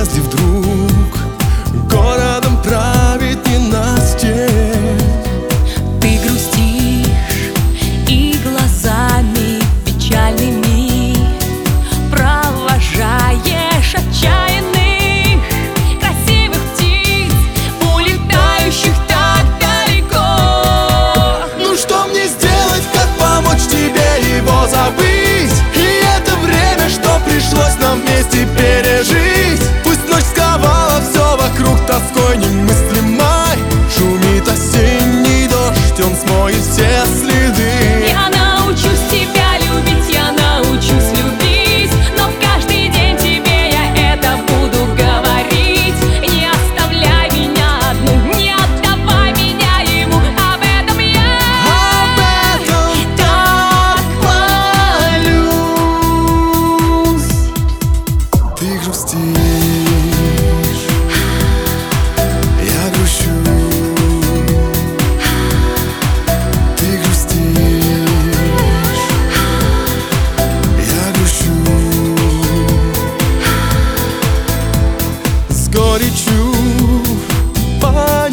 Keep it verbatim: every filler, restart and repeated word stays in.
если вдруг городом правит ненастье. Ты грустишь и глазами печальными провожаешь отчаянных красивых птиц, улетающих так далеко. Ну что мне сделать, как помочь тебе его забыть? И это время, что пришлось нам вместе пережить. Пусть ночь сковала все вокруг тоской немыслимой, шумит осенний дождь, он смоет все следы. Я научусь тебя любить, я научусь любить, но каждый день тебе я это буду говорить. Не оставляй меня одну, не отдавай меня ему, об этом я Об этом так молюсь. ты грустишь, я грущу. Ты грустишь, я грущу. С горечью понимаю,